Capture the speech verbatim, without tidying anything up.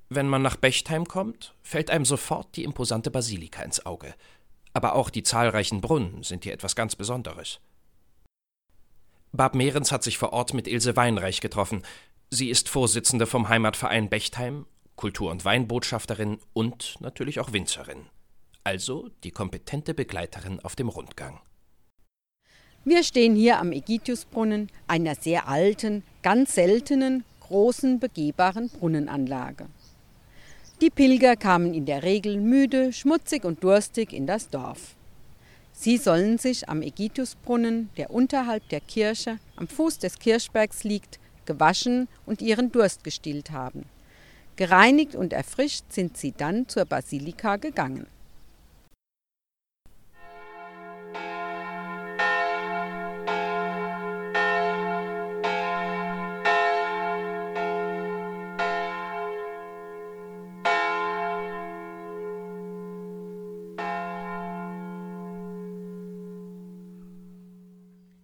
Wenn man nach Bechtheim kommt, fällt einem sofort die imposante Basilika ins Auge. Aber auch die zahlreichen Brunnen sind hier etwas ganz Besonderes. Bab Mehrens hat sich vor Ort mit Ilse Weinreich getroffen. Sie ist Vorsitzende vom Heimatverein Bechtheim, Kultur- und Weinbotschafterin und natürlich auch Winzerin. Also die kompetente Begleiterin auf dem Rundgang. Wir stehen hier am Ägitiusbrunnen, einer sehr alten, ganz seltenen, großen, begehbaren Brunnenanlage. Die Pilger kamen in der Regel müde, schmutzig und durstig in das Dorf. Sie sollen sich am Ägitiusbrunnen, der unterhalb der Kirche am Fuß des Kirchbergs liegt, gewaschen und ihren Durst gestillt haben. Gereinigt und erfrischt sind sie dann zur Basilika gegangen.